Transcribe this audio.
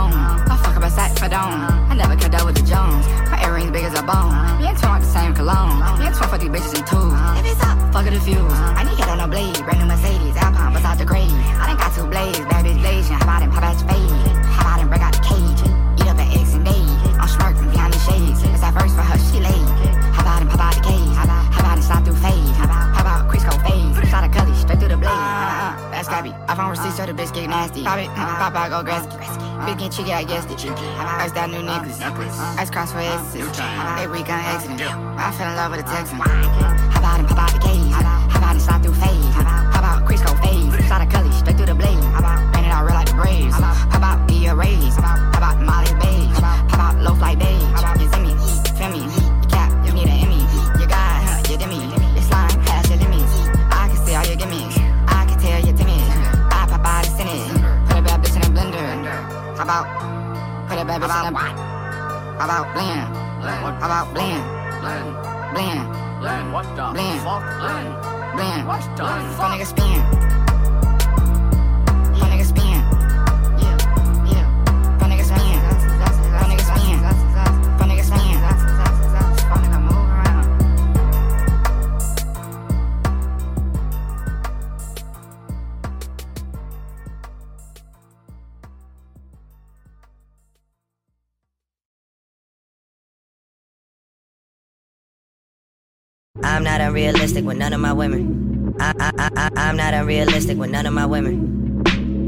phone. I fuck up a sack for dome. I never cut out with the Jones. My earrings big as a bone. Me and Twin want the same cologne. Me and Twin fuck these bitches in twos. If it's up, fuck it the fuse. I need head on a blade. Brand new Mercedes. Alpine bust out the grave. I done got 2 blades. Bad bitch blazing. How about him pop out your fade? How about him break out the cage? Eat up an eggs and day. I'm smirking behind the shades. It's that first for her, she laid. How about him pop out the cage? How about him slide through fade? How about Crisco fade? Shot a cully straight through the blade. That's Gabby. I found receipts so the bitch get nasty. Pop it, pop out, go Gretzky. Bitch get cheeky, I guessed it. Ice that new niggas. Ice cross for X's. They week on accident. I fell in love with a Texan. How about him pop out the cage? How about him slide through fade? How about Crisco fade? Shot a cully straight through the blade. Ran it out real like the Braves. How about be a raise? How about Molly's beige? How about low flight beige? You see me, feel me? You cap, you need an Emmy. You got, you dimmy. You slime past your limits. I can see all your gimmicks. I can tell you're timid. I pop out the Senate. Put a bad bitch in a blender. How about put a bad bitch in a how about blend? How about blend? Blend. What the fuck? Blend. What the fuck? Fun nigga spin. Fun nigga spin. Yeah. Fun nigga spin. Fun nigga spin. Fun nigga spin. Fun nigga move around. I'm not unrealistic with none of my women. I'm not unrealistic with none of my women.